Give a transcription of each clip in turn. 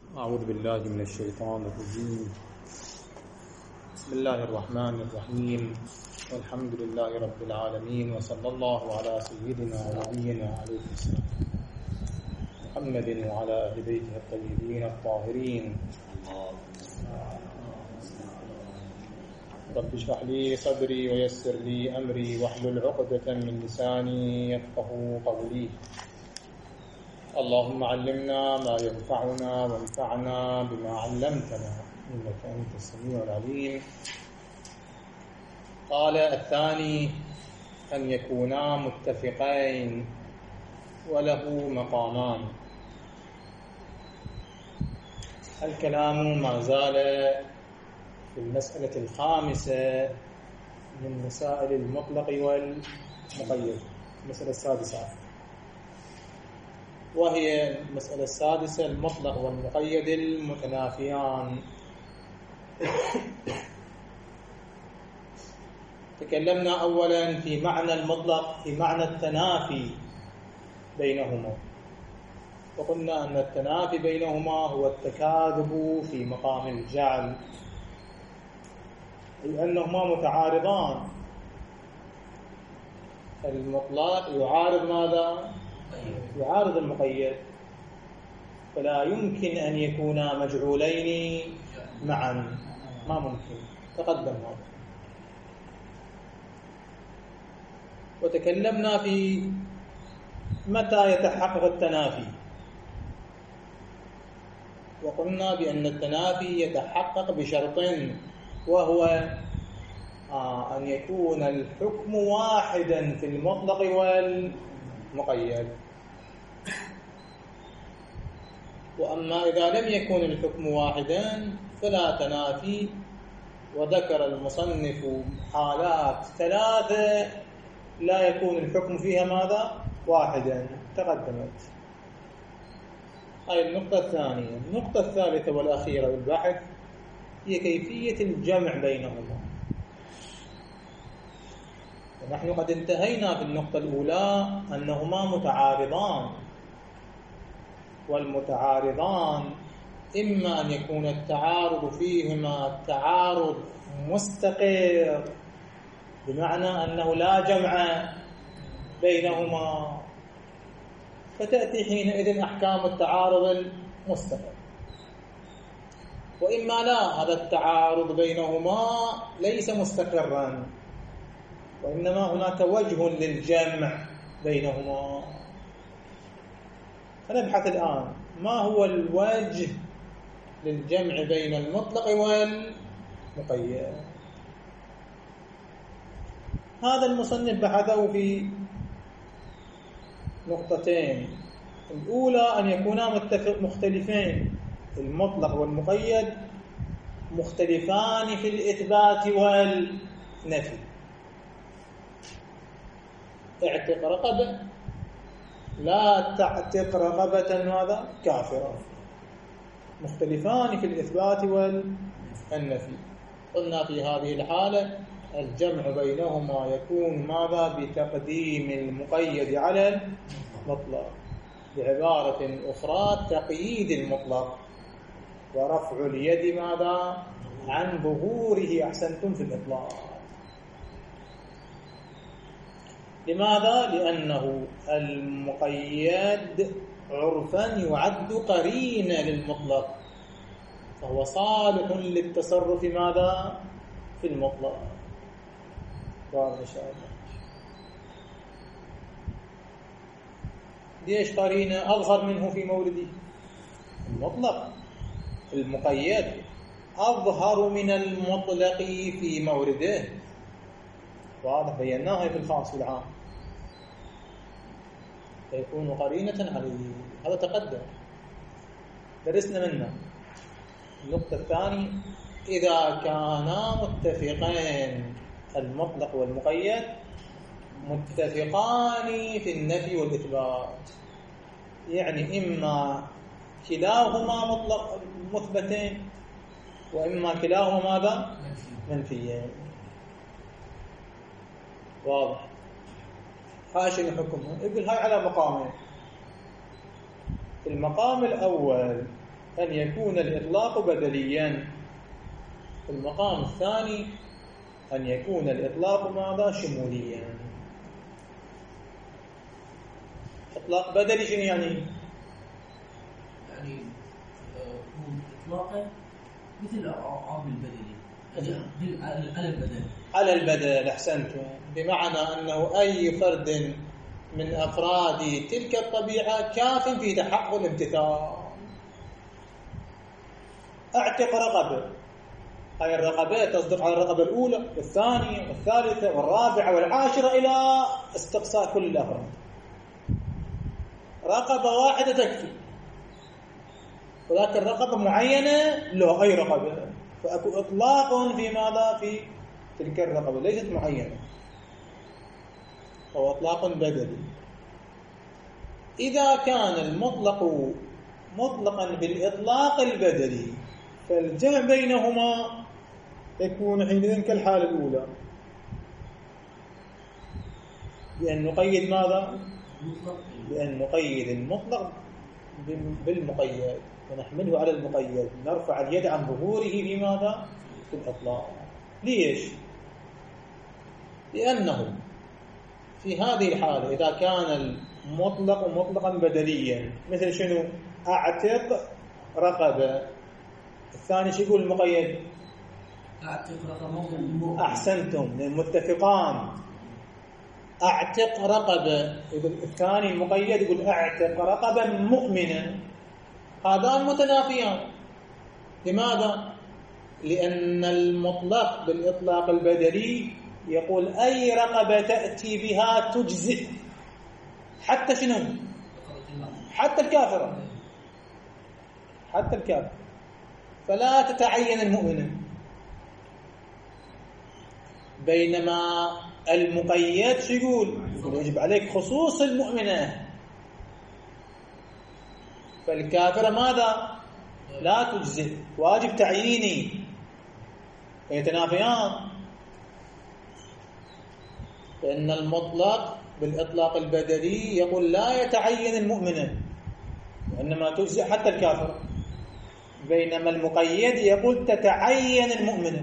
أعوذ بالله من الشيطان الرجيم. بسم الله الرحمن الرحيم، والحمد لله رب العالمين، وصلى الله على سيدنا ونبينا عليه السلام محمد وعلى أهل بيته الطيبين الطاهرين. رب اشرح لي صدري ويسر لي أمري واحلل عقدة من لساني يفقهوا قولي. اللهم علمنا ما ينفعنا وانفعنا بما علمتنا إنك أنت السميع العليم. قال الثاني أن يكونا متفقين وله مقامان. الكلام ما زال في المسألة الخامسة من مسائل المطلق والمقيد، المسألة السادسة، وهي المسألة السادسة المطلق والمقيد المتنافيان. تكلمنا أولا في معنى المطلق، في معنى التنافي بينهما، وقلنا أن التنافي بينهما هو التكاذب في مقام الجعل، أي أنهما متعارضان. المطلق يعارض ماذا؟ يعارض المقيد، فلا يمكن أن يكونا مجعولين معا، ما ممكن، تقدم هذا. وتكلمنا في متى يتحقق التنافي، وقلنا بأن التنافي يتحقق بشرط، وهو أن يكون الحكم واحدا في المطلق والمقيد. وأما إذا لم يكن الحكم واحدا فلا تنافي. وذكر المصنف حالات ثلاثة لا يكون الحكم فيها ماذا؟ واحدا، تقدمت. هاي النقطة الثانية. النقطة الثالثة والأخيرة بالبحث هي كيفية الجمع بينهما. ونحن قد انتهينا في النقطة الأولى أنهما متعارضان، والمتعارضان إما أن يكون التعارض فيهما تعارض مستقر، بمعنى أنه لا جمع بينهما، فتأتي حينئذ أحكام التعارض المستقر. وإما لا، هذا التعارض بينهما ليس مستقرا، وإنما هناك وجه للجمع بينهما. فنبحث الآن ما هو الوجه للجمع بين المطلق والمقيد. هذا المصنف بحثه في نقطتين. الأولى أن يكونا مختلفين، المطلق والمقيد مختلفان في الإثبات والنفي. اعتق رقبة، لا تعتق رقبة ماذا؟ كافرة. مختلفان في الإثبات والنفي. قلنا في هذه الحالة الجمع بينهما يكون ماذا؟ بتقديم المقيد على المطلق، بعبارة أخرى تقييد المطلق ورفع اليد ماذا؟ عن ظهوره. أحسنتم في الإطلاق. لماذا؟ لأنه المقيد عرفا يعد قرينة للمطلق، فهو صالح للتصرف ماذا؟ في المطلق. واضح إن شاء الله. ليش قرينة؟ أظهر منه في مورده المطلق. المقيد أظهر من المطلق في مورده. واضح، بيناها في الخاص والعام، فيكون قرينة عليه. هذا تقدم، درسنا منه. النقطة الثانية، إذا كانا متفقين، المطلق والمقيد متفقان في النفي والإثبات، يعني إما كلاهما مطلق مثبتين، وإما كلاهما ماذا؟ منفيين. واضح. هاي شنو حكمها؟ يقول هاي على مقامين. المقام الأول أن يكون الإطلاق بدليا. المقام الثاني أن يكون الإطلاق ماذا؟ شموليا. إطلاق بدلي شنو يعني؟ يعني إطلاقه مثل عامل بدلي، يعني على البدل. على البدل، أحسنتم. بمعنى أنه أي فرد من أفراد تلك الطبيعة كاف في تحقق الامتثال. أعتق رقبة، هاي الرقبات تصدق على الرقبة الأولى والثانية والثالثة والرابعة والعاشرة إلى استقصاء كل الأفراد. رقبة واحدة تكفي، ولكن رقبة معينة لا، أي رقبة، فأكو إطلاق في ماذا؟ في تلك الرقبة ليست معينة، هو إطلاق بدلي. إذا كان المطلق مطلقا بالإطلاق البدلي فالجمع بينهما يكون حينئذ كالحالة الأولى، بأن نقيد ماذا؟ بأن نقيد المطلق بالمقيد ونحمله على المقيد، نرفع اليد عن ظهوره في ماذا؟ في الإطلاق. ليش؟ لأنه في هذه الحالة إذا كان المطلق مطلقا بدليا، مثل شنو؟ أعتق رقبة، الثاني شو يقول المقيد؟ أعتق رقبة. أحسنتم، متفقان. أعتق رقبة، يقول الثاني المقيد يقول أعتق رقبة مؤمنة، هذان متنافيان. لماذا؟ لأن المطلق بالإطلاق البدلي يقول أي رقبة تأتي بها تجزئ، حتى شنو؟ حتى الكافرة، حتى الكافر، فلا تتعين المؤمنة. بينما المقيد شو يقول؟ يجب عليك خصوص المؤمنة، فالكافرة ماذا؟ لا تجزئ، واجب تعييني، يتنافيان. فإن المطلق بالإطلاق البدلي يقول لا يتعين المؤمنة وإنما تجزئ حتى الكافرة، بينما المقيد يقول تتعين المؤمنة.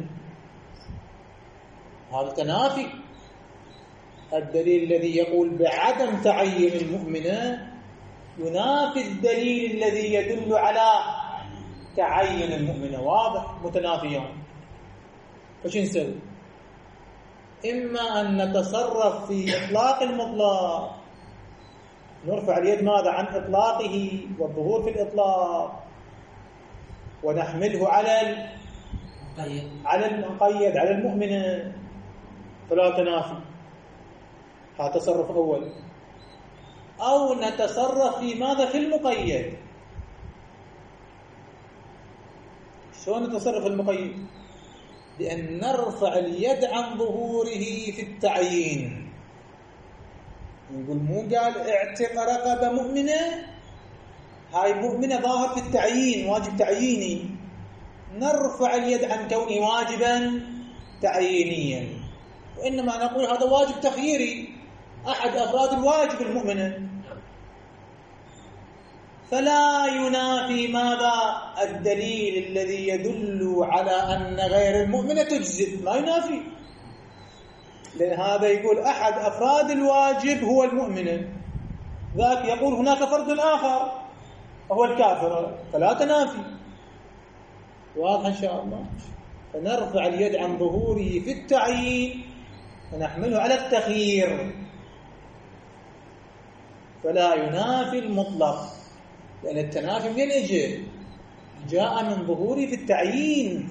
هذا تنافي. الدليل الذي يقول بعدم تعين المؤمنة ينافي الدليل الذي يدل على تعين المؤمنة، واضح؟ متنافيان. فش نسوي؟ إما أن نتصرف في إطلاق المطلق، نرفع اليد ماذا؟ عن إطلاقه والظهور في الإطلاق، ونحمله على المقيد على المؤمنة، فلا تنافي. هذا تصرف أول. أو نتصرف في ماذا؟ في المقيد. شلون نتصرف في المقيد؟ بأن نرفع اليد عن ظهوره في التعيين. نقول مو قال اعتق رقبة مؤمنة، هاي مؤمنة ظاهر في التعيين، واجب تعييني، نرفع اليد عن كونه واجبا تعيينيا، وإنما نقول هذا واجب تخييري، أحد أفراد الواجب المؤمنة، فلا ينافي ماذا؟ الدليل الذي يدل على أن غير المؤمنة تجزئ، لا ينافي، لأن هذا يقول أحد أفراد الواجب هو المؤمنة، ذاك يقول هناك فرد آخر وهو الكافر، فلا تنافي. واضح إن شاء الله؟ فنرفع اليد عن ظهوره في التعيين ونحمله على التخيير، فلا ينافي المطلق، لأن التنافي من أجل جاء من ظهوره في التعيين،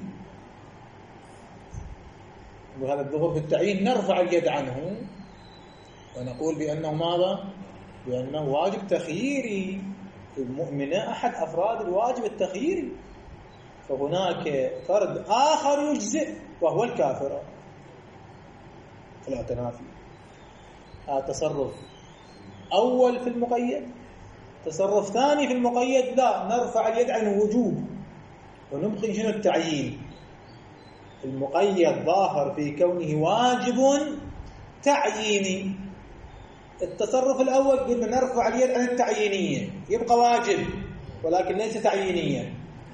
وهذا الظهور في التعيين نرفع اليد عنه ونقول بأنه ماذا؟ بأنه واجب تخييري، المؤمنة أحد أفراد الواجب التخييري، فهناك فرد آخر يجزئ وهو الكافر، فلا تنافي. هذا تصرف أول في المقيد. تصرف ثاني في المقيد لا، نرفع اليد عن الوجوب ونبقي شنو؟ التعيين. المقيد ظاهر في كونه واجب تعييني. التصرف الأول قلنا نرفع اليد عن التعيينية، يبقى واجب ولكن ليس تعيينيا.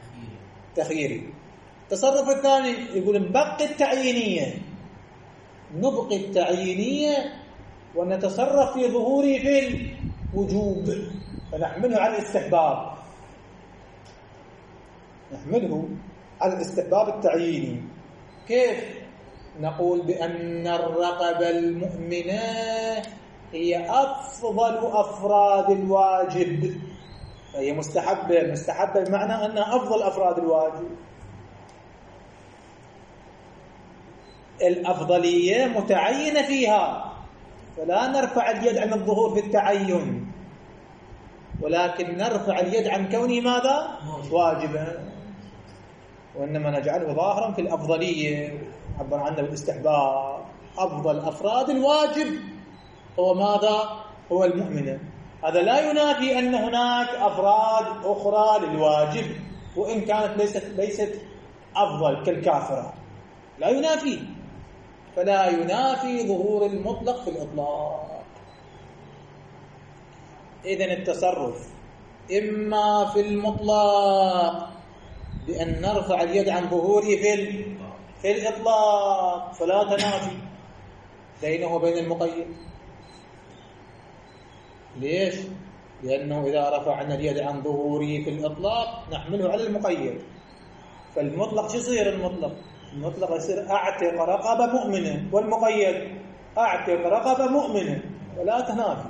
تخييري. التصرف الثاني يقول نبقي التعيينية، نبقي التعيينية ونتصرف في ظهوره في الوجوب، فنحمله على الاستحباب، نحمله على الاستحباب التعييني. كيف؟ نقول بأن الرقبة المؤمنة هي أفضل أفراد الواجب، فهي مستحبة. مستحبة بمعنى أنها أفضل أفراد الواجب. الأفضلية متعينة فيها، فلا نرفع اليد عن الظهور في التعين، ولكن نرفع اليد عن كونه ماذا؟ واجبا، وإنما نجعله ظاهرا في الأفضلية، عبر عنه بالاستحباب. أفضل أفراد الواجب هو ماذا؟ هو المؤمنة. هذا لا ينافي أن هناك أفراد أخرى للواجب وإن كانت ليست أفضل كالكافرة، لا ينافي، فلا ينافي ظهور المطلق في الإطلاق. إذن التصرف إما في المطلق بأن نرفع اليد عن ظهوره في الإطلاق، فلا تنافي بينه وبين المقيد. ليش؟ لأنه إذا رفعنا اليد عن ظهوره في الإطلاق نحمله على المقيد، فالمطلق شو يصير؟ المطلق يصير أعتق رقبة مؤمنة، والمقيد أعتق رقبة مؤمنة، ولا تنافي.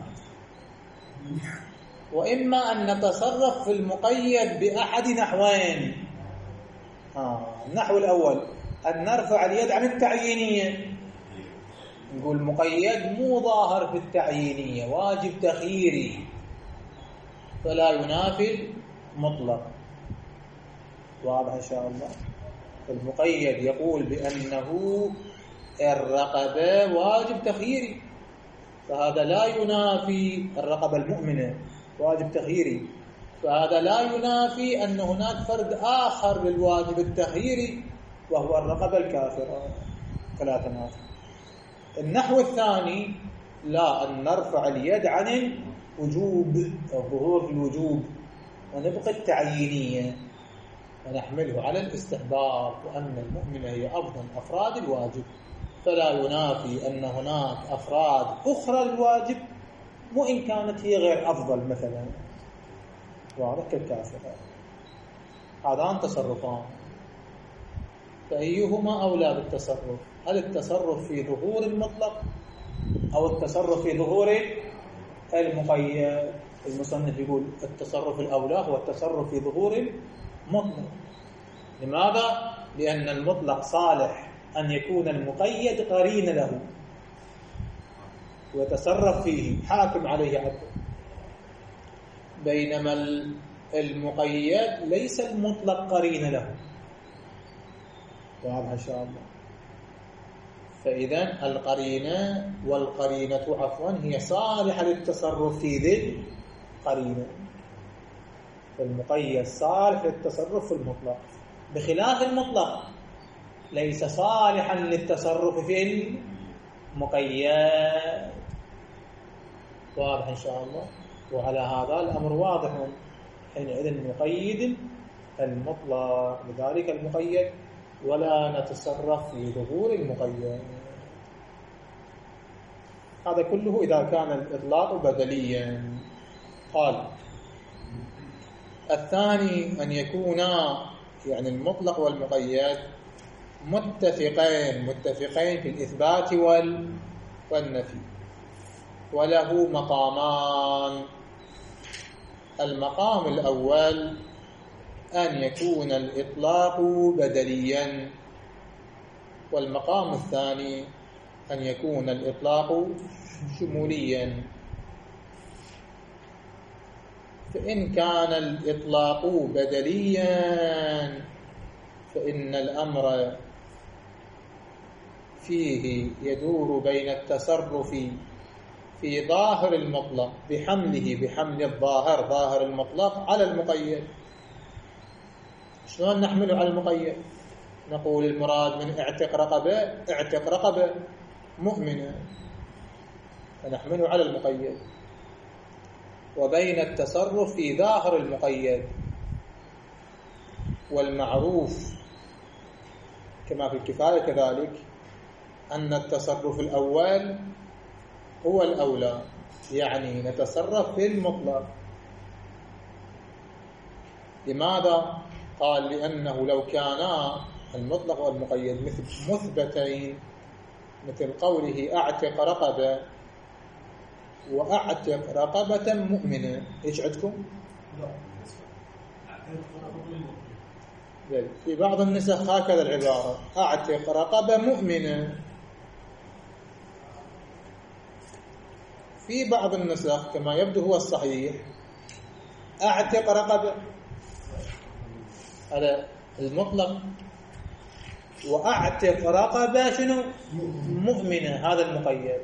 وإما أن نتصرف في المقيد بأحد نحوين. النحو الأول أن نرفع اليد عن التعيينية، نقول مقيد مو ظاهر في التعيينية، واجب تخييري، فلا ينافي مطلق. واضح إن شاء الله؟ المقيد يقول بأنه الرقبة واجب تخييري، فهذا لا ينافي الرقبة المؤمنة واجب تخييري، فهذا لا ينافي أن هناك فرد آخر للواجب التخييري وهو الرقبة الكافرة، فلا تنافي. النحو الثاني لا، أن نرفع اليد عن الوجوب، الظهور في الوجوب، ونبقى التعيينية ونحمله على الاستحباب، وأن المؤمنة هي أفضل أفراد الواجب، فلا ينافي أن هناك أفراد أخرى للواجب وإن كانت هي غير أفضل، مثلا واضح كالكافرة. هذان تصرفان، فأيهما أولى بالتصرف؟ هل التصرف في ظهور المطلق أو التصرف في ظهور المقيد؟ المصنف يقول التصرف الأولى هو التصرف في ظهور المطلق. لماذا؟ لأن المطلق صالح أن يكون المقيد قرين له ويتصرف فيه، حاكم عليه عدل، بينما المقيد ليس المطلق قرين له. واضح إن شاء الله؟ فإذا القرينة والقرينة هي صالحة للتصرف في ذي القرينة، فالمقيد صالح للتصرف في المطلق، بخلاف المطلق ليس صالحا للتصرف في المقيد. واضح إن شاء الله؟ وعلى هذا الأمر واضح، حينئذ نقيد المطلق بذلك المقيد ولا نتصرف في ظهور المقيد. هذا كله إذا كان الإطلاق بدليا. قال الثاني أن يكونا يعني المطلق والمقيد متفقين في الإثبات والنفي، وله مقامان. المقام الأول أن يكون الإطلاق بدليا، والمقام الثاني أن يكون الإطلاق شموليا. فإن كان الإطلاق بدليا فإن الأمر فيه يدور بين التصرف في ظاهر المطلق بحمل الظاهر ظاهر المطلق على المقيد. شلون نحمله على المقيد؟ نقول المراد من اعتق رقبة مؤمنة، فنحمله على المقيد، وبين التصرف في ظاهر المقيد والمعروف كما في الكفاية كذلك أن التصرف الأول هو الأولى، يعني نتصرف في المطلق. لماذا؟ قال لأنه لو كانا المطلق والمقيد مثبتين مثل قوله أعتق رقبة وأعتق رقبة مؤمنة، إيش عندكم؟ في بعض النسخ هكذا العبارة أعتق رقبة مؤمنة، في بعض النسخ كما يبدو هو الصحيح أعتق رقبة، هذا المطلق، وأعتق رقبة شنو؟ مؤمنة، هذا المقيد.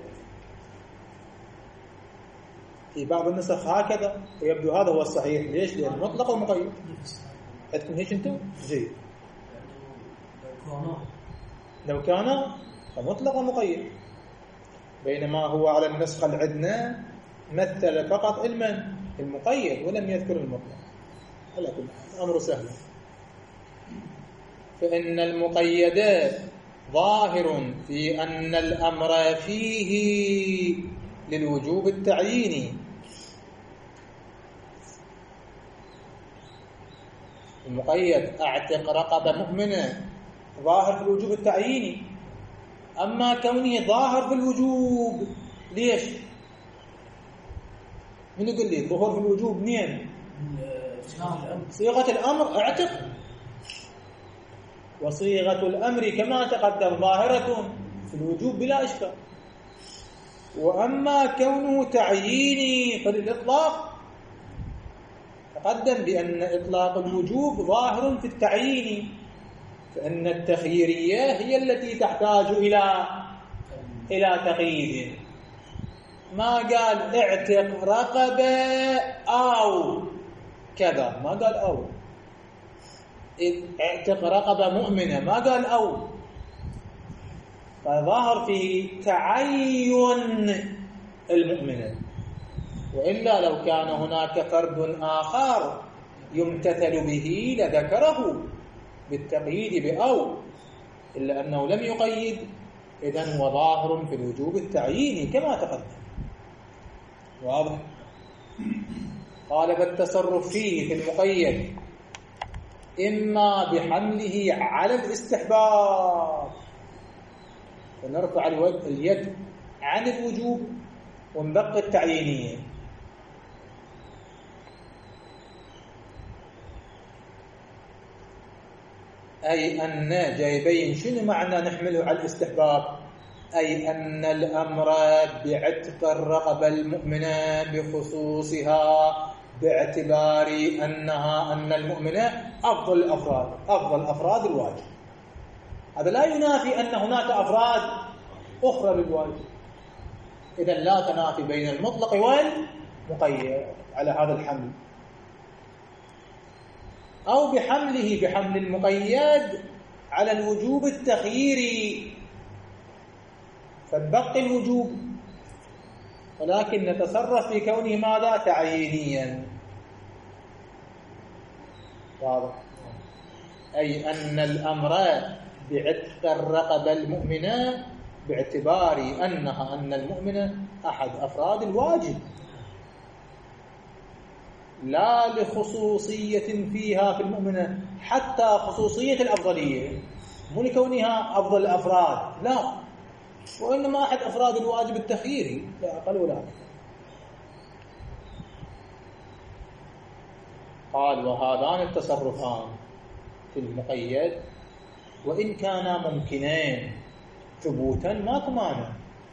في بعض النسخ هكذا ويبدو هذا هو الصحيح. ليش؟ لأن مطلق ومقيد. عندكم هيك أنتم؟ جيد. لو كان فمطلق ومقيد، بينما هو على النسخة اللي عندنا مثل فقط المقيد ولم يذكر المطلق. على كل حال أمر سهل. فإن المقيد ظاهر في أن الأمر فيه للوجوب التعييني. المقيد أعتق رقبة مؤمنة ظاهر في الوجوب التعييني، أما كونه ظاهر في الوجوب ليش؟ من يقول لي ظهور في الوجوب منين؟ صيغة الأمر أعتق، وصيغة الأمر كما تقدم ظاهرة في الوجوب بلا إشكال. وأما كونه تعييني فللإطلاق تقدم بأن إطلاق الوجوب ظاهر في التعيين، فإن التخييرية هي التي تحتاج إلى تقييد. ما قال اعتق رقبة أو كذا، ما قال أو اعتق رقبة مؤمنة، ما قال أو، فظاهر فيه تعين المؤمنة. وإلا لو كان هناك فرد آخر يمتثل به لذكره بالتقييد بأو، إلا أنه لم يقيد، إذن هو ظاهر في الوجوب التعييني كما تقدم. واضح؟ قال فالتصرف فيه في المقيد إما بحمله على الاستحباب، فنرفع اليد عن الوجوب ونبقي التعيينية، أي أن جايبين شنو معنى نحمله على الاستحباب؟ أي أن الأمر بعتق الرقبة المؤمنة بخصوصها باعتبار أن المؤمنة أفضل أفراد الواجب. هذا لا ينافي أن هناك أفراد أخرى للواجب، إذن لا تنافي بين المطلق والمقيد على هذا الحمل. أو بحمل المقيد على الوجوب التخييري فنبقي الوجوب، ولكن نتصرف في كونه ماذا؟ تعيينيا. واضح؟ أي أن الأمر بعتق الرقبة المؤمنة باعتبار أن المؤمنة أحد أفراد الواجب، لا لخصوصية فيها في المؤمنة، حتى خصوصية الأفضلية، مو لكونها أفضل الأفراد، لا، وإنما أحد أفراد الواجب التخييري، لا أقل ولا أكثر. قال وهذان التصرفان في المقيد وإن كانا ممكنين ثبوتا ما مانع،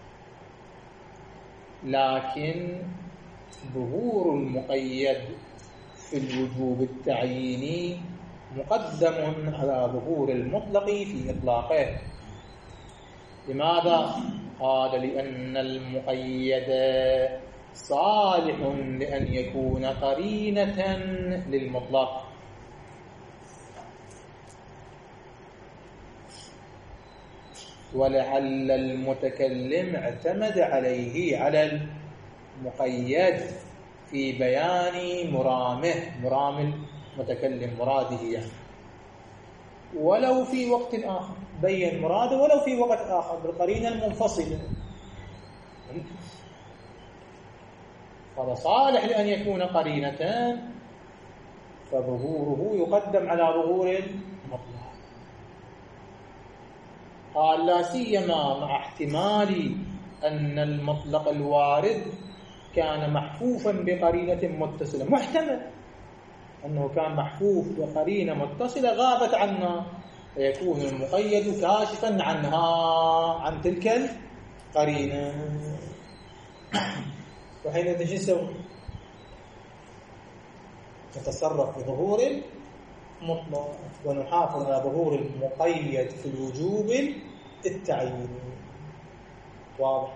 لكن ظهور المقيد في الوجوب التعييني مقدم على ظهور المطلق في إطلاقه. لماذا؟ قال لأن المقيد صالح لأن يكون قرينة للمطلق، ولعل المتكلم اعتمد عليه على المقيد في بيان مرام المتكلم، مراده يعني ولو في وقت آخر، بين مراده ولو في وقت آخر بالقرينة المنفصلة، هذا صالح لأن يكون قرينتان، فظهوره يقدم على ظهور المطلق. قال لا سيما مع احتمال أن المطلق الوارد كان محفوفا بقرينة متصلة، محتمل أنه كان محفوف بقرينة متصلة غابت عنا، فيكون المقيد كاشفا عنها، عن تلك القرينة. وحين شو نسوي؟ نتصرف بظهور المطلق ونحافظ على ظهور المقيد في الوجوب التعييني. واضح؟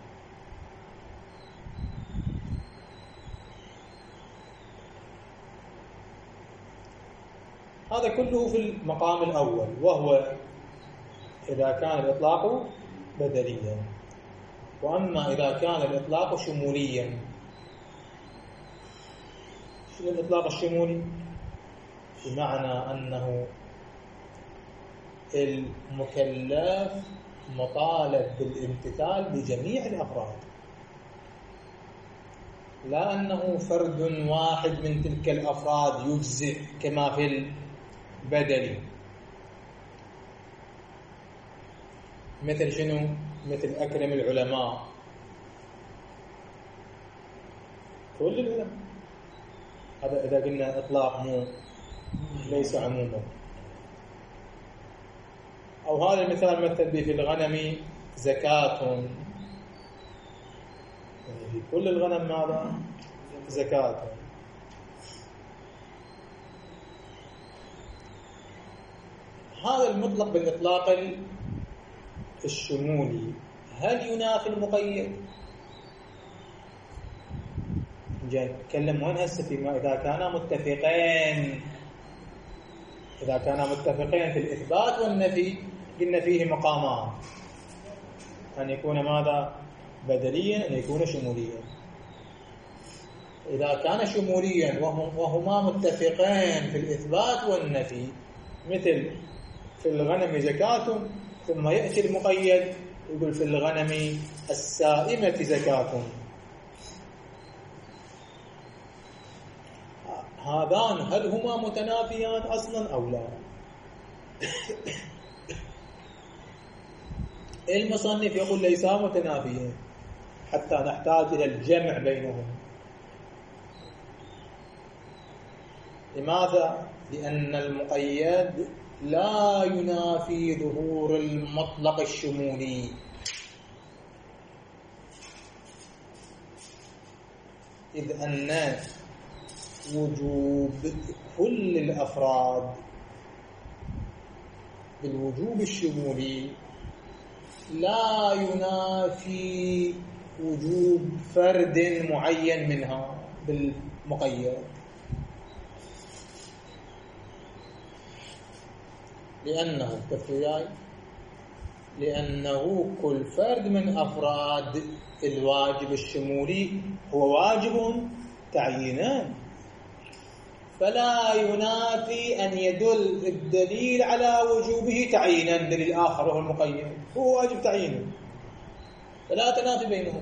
هذا كله في المقام الأول، وهو إذا كان الإطلاق بدليا. وأما إذا كان الإطلاق شموليا، شنو الإطلاق الشمولي؟ بمعنى أنه المكلف مطالب بالامتثال بجميع الأفراد، لا أنه فرد واحد من تلك الأفراد يجزئ كما في البدل. مثل شنو؟ مثل أكرم العلماء، كل العلماء، هذا إذا قلنا إطلاق مو ليس عموما. أو هذا المثال مثل به في الغنم زكاة، يعني في كل الغنم ماذا؟ زكاة. هذا المطلق بالإطلاق الشمولي هل ينافي المقيد؟ جاي نتكلم وين هسه فيما إذا كانا متفقين، إذا كانا متفقين في الإثبات والنفي، قلنا فيه مقامان، أن يكون ماذا؟ بدليا، أن يكون شموليا. إذا كان شموليا وهما متفقين في الإثبات والنفي، مثل في الغنم زكاة، ثم يأتي المقيد يقول في الغنم السائمة زكاة، هذان هل هما متنافيان أصلا أو لا؟ المصنف يقول ليسا متنافيين حتى نحتاج إلى الجمع بينهم. لماذا؟ لأن المقيد لا ينافي ظهور المطلق الشمولي، إذ أن وجوب كل الأفراد بالوجوب الشمولي لا ينافي وجوب فرد معين منها بالمقيد، لأنه كل فرد من أفراد الواجب الشمولي هو واجب تعيينان، فلا ينافي أن يدل الدليل على وجوبه تعيينا، دليل آخر وهو المقيد هو واجب تعيينا، فلا تنافي بينهم.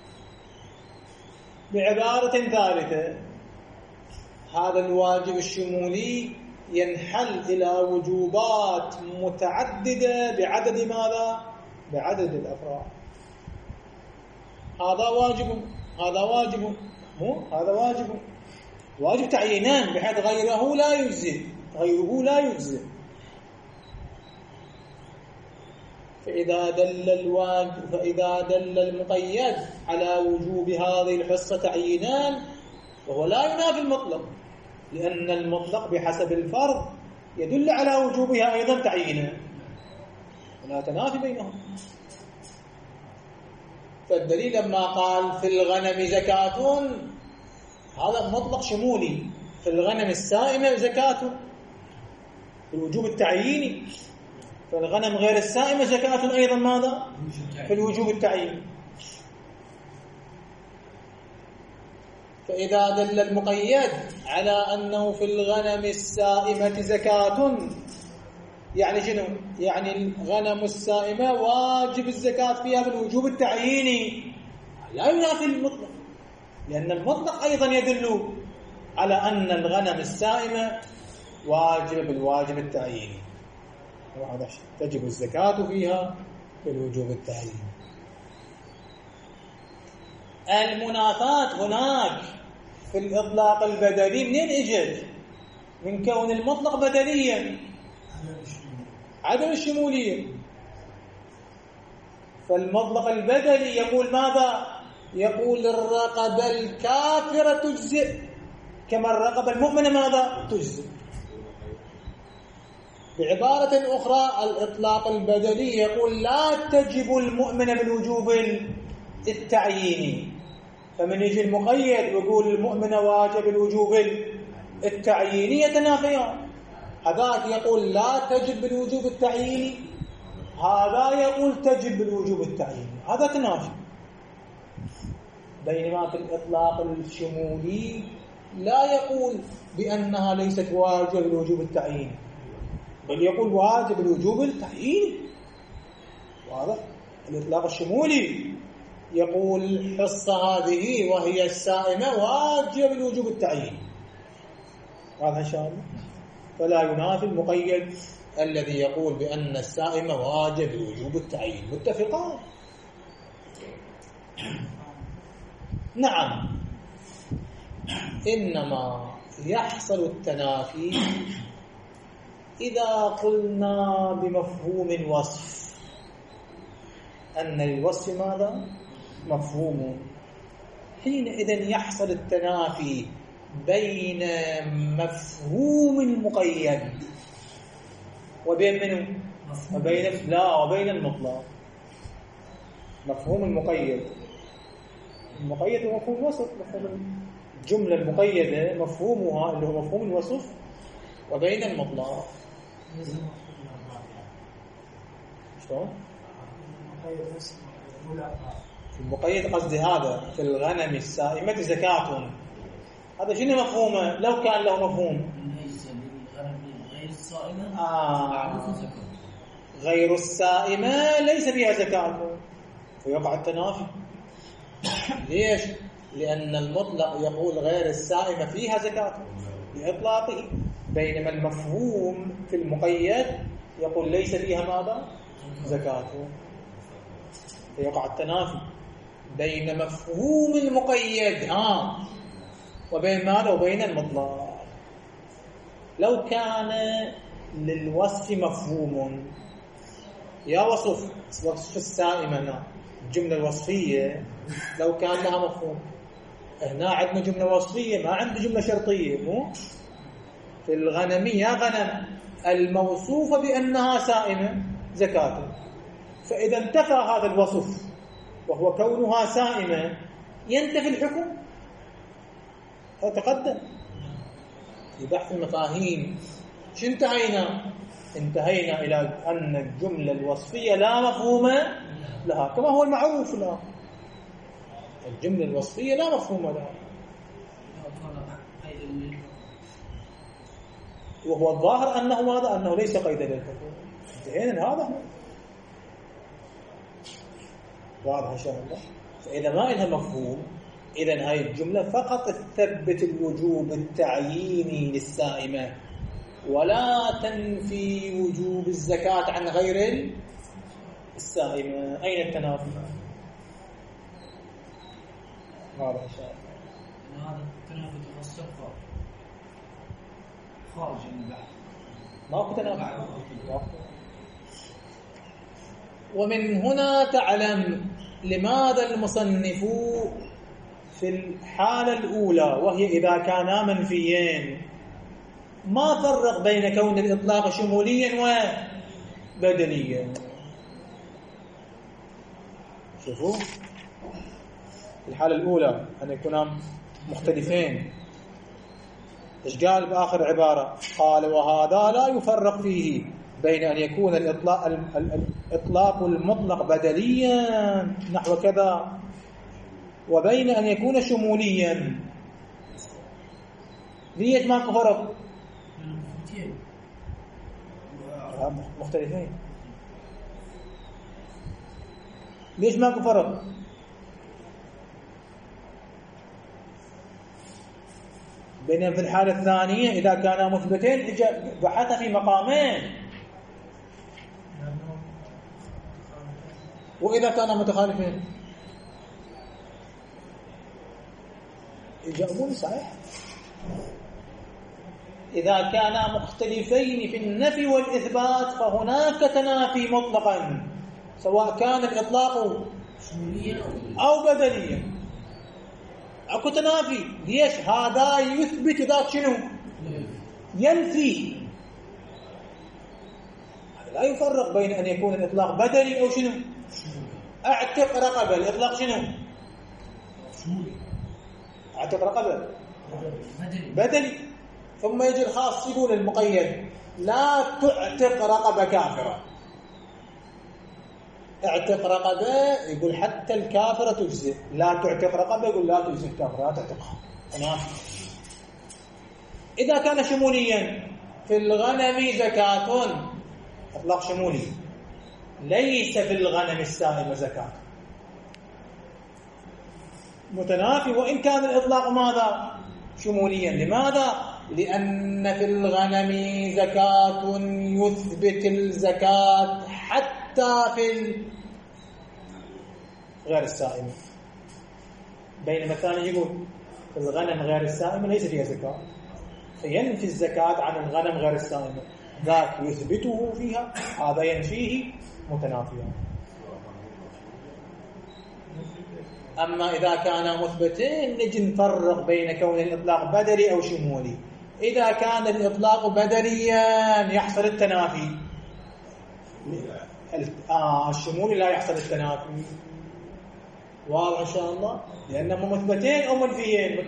بعبارة ثالثة، هذا الواجب الشمولي ينحل إلى وجوبات متعددة بعدد ماذا؟ بعدد الأفراد. هذا واجب، هذا واجب، هذا واجب تعيينان بحيث غيره لا يجزئ. فإذا دل المقيد على وجوب هذه الحصة تعيينان وهو لا ينافي المطلق، لأن المطلق بحسب الفرض يدل على وجوبها أيضا تعيينا، ولا تنافي بينهم. فالدليل لما قال في الغنم زكاة، هذا مطلق شمولي، في الغنم السائمة زكاة في الوجوب التعييني، في الغنم غير السائمة زكاة أيضا ماذا؟ في الوجوب التعييني. فإذا دل المقيد على أنه في الغنم السائمة زكاة، يعني شنو؟ يعني الغنم السائمة واجب الزكاة فيها بالوجوب التعييني، لا ينافي المطلق، لأن المطلق أيضا يدل على أن الغنم السائمة واجب بالواجب التعييني، وهذا تجب الزكاة فيها بالوجوب التعييني. المنافاة هناك في الإطلاق البدلي منين اجت؟ من كون المطلق بدليا، عدم الشمولية. فالمطلق البدلي يقول ماذا؟ يقول الرقبة الكافرة تجزئ كما الرقبة المؤمنة ماذا؟ تجزئ. بعبارة أخرى الإطلاق البدلي يقول لا تجب المؤمنة بالوجوب التعييني، فمن يجي المقيد ويقول المؤمنة واجب الوجوب التعييني يتنافيان. هذاك يقول لا تجب بالوجوب التعييني، هذا يقول تجب بالوجوب التعييني، هذا تنافي. بينما في الإطلاق الشمولي لا يقول بأنها ليست واجب بالوجوب التعييني، بل يقول واجب الوجوب التعييني. واضح؟ الإطلاق الشمولي يقول الحصة هذه وهي السائمة واجب الوجوب التعييني، واضح إن شاء الله؟ فلا ينافي المقيد الذي يقول بأن السائمة واجب الوجوب التعييني. متفقان؟ نعم. إنما يحصل التنافي إذا قلنا بمفهوم الوصف أن الوصف ماذا؟ مفهوم. حينئذ يحصل التنافي بين مفهوم المقيد وبين منه؟ وبين المطلق. مفهوم المقيد هو مفهوم الوصف، مفهوم الجملة المقيدة مفهومها اللي هو مفهوم الوصف، وبين المطلق شلون؟ المقيد قصدي هذا في الغنم السائمة زكاة، هذا شنو مفهومه؟ لو كان له مفهوم غير الصائمة غير السائمة ليس فيها زكاة، فيقع التنافي. ليش؟ لأن المطلق يقول غير السائمة فيها زكاة بإطلاقه، بينما المفهوم في المقيد يقول ليس فيها ماذا؟ زكاة، فيقع التنافي بين مفهوم المقيد وبين ماذا؟ وبين المطلق. لو كان للوصف مفهوم، يا وصف السائمة الجملة الوصفية لو كان لها مفهوم، هنا عندنا جملة وصفية ما عندنا جملة شرطية، مو في الغنمية غنم الموصوفة بأنها سائمة زكاة، فإذا انتفى هذا الوصف وهو كونها سائمة ينتفي الحكم. فتقدم في بحث المفاهيم شو انتهينا؟ انتهينا إلى أن الجملة الوصفية لا مفهوم لها كما هو المعروف الآن. الجملة الوصفية لا مفهوم لها، وهو الظاهر أنه ماذا؟ أنه ليس قيدا للحكم. انتهينا هذا واضح إن شاء الله. فإذا ما لها مفهوم إذن هاي الجملة فقط تثبت الوجوب التعييني للسائمة ولا تنفي وجوب الزكاة عن غير السائمة. أين التنافي؟ واضح إن شاء الله. هذا التنافي تفسر خارج من البحث، ما هو تنافي. ومن هنا تعلم لماذا المصنف في الحالة الأولى وهي إذا كانا منفيين ما فرق بين كون الإطلاق شموليا وبدليا. شوفوا الحالة الأولى أن يكونا مختلفين، إيش قال بآخر عبارة؟ قال وهذا لا يفرق فيه بين أن يكون الإطلاق المطلق بدليا نحو كذا وبين أن يكون شموليا. ليش ما فرق؟ مختلفين. ليش ماكو فرق؟ بينما في الحالة الثانية إذا كانا مثبتين بحث في مقامين، وإذا كانا متخالفين يجاوبون صحيح. إذا كانا مختلفين في النفي والإثبات فهناك تنافي مطلقا، سواء كان الإطلاق أو بدليا. أكو تنافي. ليش؟ هذا يثبت ذاك شنو؟ ينفي. لا يفرق بين أن يكون الإطلاق بدلي أو شنو؟ أعتق رقبة، الإطلاق شنو؟ أعتق رقبة بدلي. ثم يجي الخاص يقول المقيد لا تعتق رقبة كافرة. اعتق رقبة يقول حتى الكافرة تجزئ، لا تعتق رقبة يقول لا تجزئ الكافرة، لا تعتقها. إذا كان شموليا في الغنم زكاة، إطلاق شمولي، ليس في الغنم السائمة زكاة، متنافي وإن كان الإطلاق ماذا؟ شموليا. لماذا؟ لأن في الغنم زكاة يثبت الزكاة حتى في غير السائمة، بينما الثاني يقول في الغنم غير السائمة ليس فيها زكاة، فينفي الزكاة عن الغنم غير السائمة، ذاك يثبته فيها، هذا ينفيه، متنافيان. أما إذا كان مثبتين نجي نفرق بين كون الإطلاق بدلي أو شمولي. إذا كان الإطلاق بدليا يحصل التنافي، الشمولي لا يحصل التنافي. واضح إن شاء الله؟ لأنهم مثبتين أو منفيين،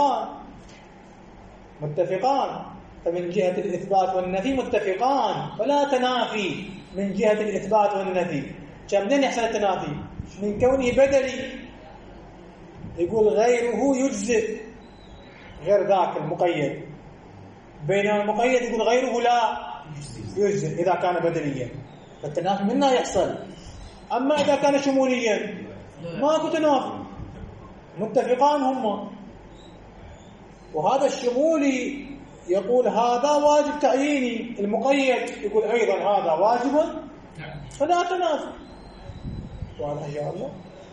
متفقان، فمن جهة الإثبات والنفي متفقان، فلا تنافي من جهة الإثبات والنفي. منين يحصل التنافي؟ من كونه بدلي يقول غيره يجزئ غير ذاك المقيد، بينما المقيد يقول غيره لا يجزئ إذا كان بدليا، فالتنافي منها يحصل. أما إذا كان شموليا ماكو تنافي، متفقان هم. وهذا الشمولي يقول هذا واجب تعييني، المقيد يقول أيضا هذا واجب، فلا تنافي. واضح إن شاء الله؟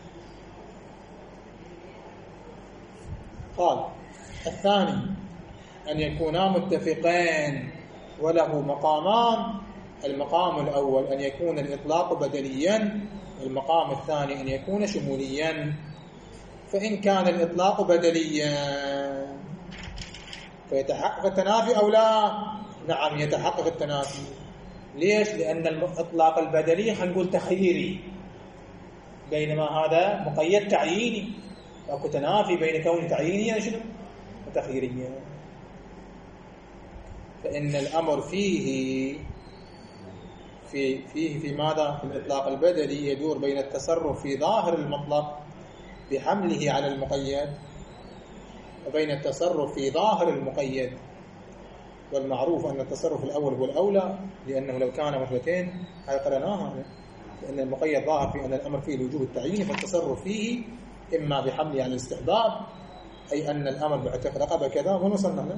قال الثاني أن يكونا متفقين وله مقامان. المقام الأول أن يكون الإطلاق بدليا، والمقام الثاني أن يكون شموليا. فإن كان الإطلاق بدليا فيتحقق التنافي أو لا؟ نعم يتحقق التنافي. ليش؟ لأن الإطلاق البدلي خلينا نقول تخييري، بينما هذا مقيد تعييني، أكو تنافي بين كون تعيينيا شنو وتخييريا. فإن الأمر فيه ماذا؟ في الإطلاق البدلي يدور بين التصرف في ظاهر المطلق بحمله على المقيد، وبين التصرف في ظاهر المقيد. والمعروف أن التصرف الأول هو الأولى، لأنه لو كان مثبتين هاي قرناها، لأن المقيد ظاهر في أن الأمر فيه الوجوب التعييني، فالتصرف فيه إما بحمله على الاستحباب، أي أن الأمر بعتق رقبة كذا، ونوصلنا له.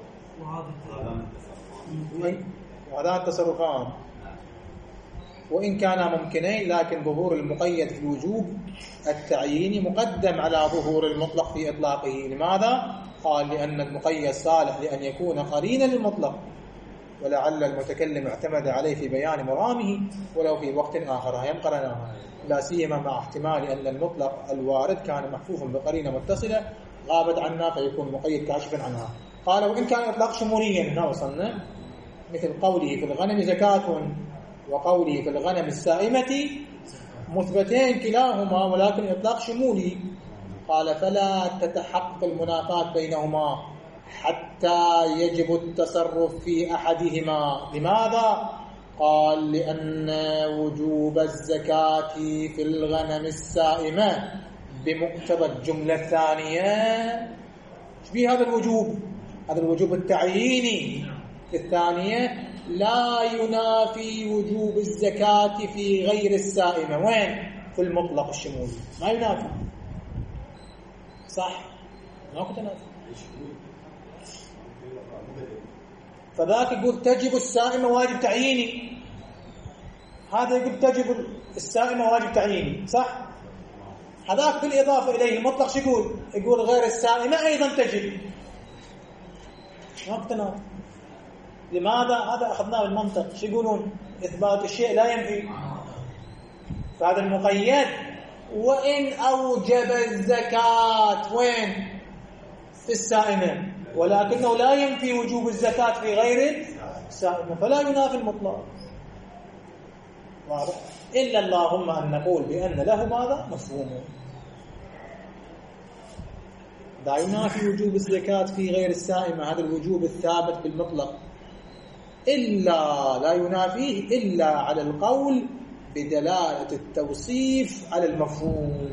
وهذا التصرفان وإن كانا ممكنين، لكن ظهور المقيد في الوجوب التعييني مقدم على ظهور المطلق في إطلاقه. لماذا؟ قال لأن المقيد صالح لأن يكون قرينا للمطلق، ولعل المتكلم اعتمد عليه في بيان مرامه ولو في وقت آخر ينقرناها، لا سيما مع احتمال أن المطلق الوارد كان محفوفا بقرينة متصلة غابت عنا فيكون مقيد كاشفا عنها. قال وإن كان إطلاق شموليا، هنا وصلنا، مثل قوله في الغنم زكاة وقوله في الغنم السائمة، مثبتين كلاهما ولكن إطلاق شمولي. قال فلا تتحقق المنافاة بينهما حتى يجب التصرف في أحدهما. لماذا؟ قال لأن وجوب الزكاة في الغنم السائمة بمقتضى الجملة الثانية. في هذا الوجوب، هذا الوجوب التعييني في الثانية لا ينافي وجوب الزكاة في غير السائمة. وين؟ في المطلق الشمولي ما ينافي. صح؟ ماكو تنافي. فذاك يقول تجب السائمة واجب تعييني، هذا يقول تجب السائمة واجب تعييني. صح؟ هذاك بالإضافة إليه المطلق شو يقول؟ يقول غير السائمة أيضا تجب. ماكو تنافي. لماذا؟ هذا أخذناه بالمنطق. شو يقولون؟ إثبات الشيء لا ينفي. فهذا المقيد وإن أوجب الزكاة وين؟ في السائمة، ولكنه لا ينفي وجوب الزكاة في غير السائمة، فلا ينافي المطلق. واضح؟ إلا اللهم أن نقول بأن له ماذا؟ مفهوم. لا ينافي وجوب الزكاة في غير السائمة، هذا الوجوب الثابت بالمطلق، إلا لا ينافيه إلا على القول بدلالة التوصيف على المفهوم.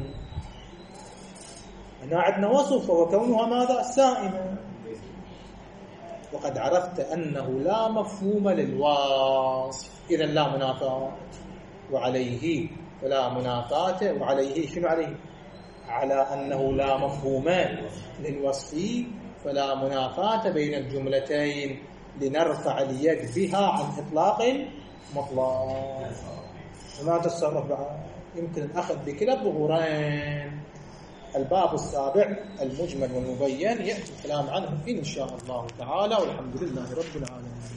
هنا عندنا وصف وكونها ماذا؟ سائمة. وقد عرفت أنه لا مفهوم للوصف، إذن لا منافاة. وعليه ولا منافاة، وعليه شنو عليه؟ على أنه لا مفهوم للوصف فلا منافاة بين الجملتين، لنرفع اليد بها عن إطلاق مطلق. وما تتصرف بها؟ يمكن الأخذ بكلا الظهورين. الباب السابع المجمل والمبين يأتي الكلام عنه إن شاء الله تعالى، والحمد لله رب العالمين.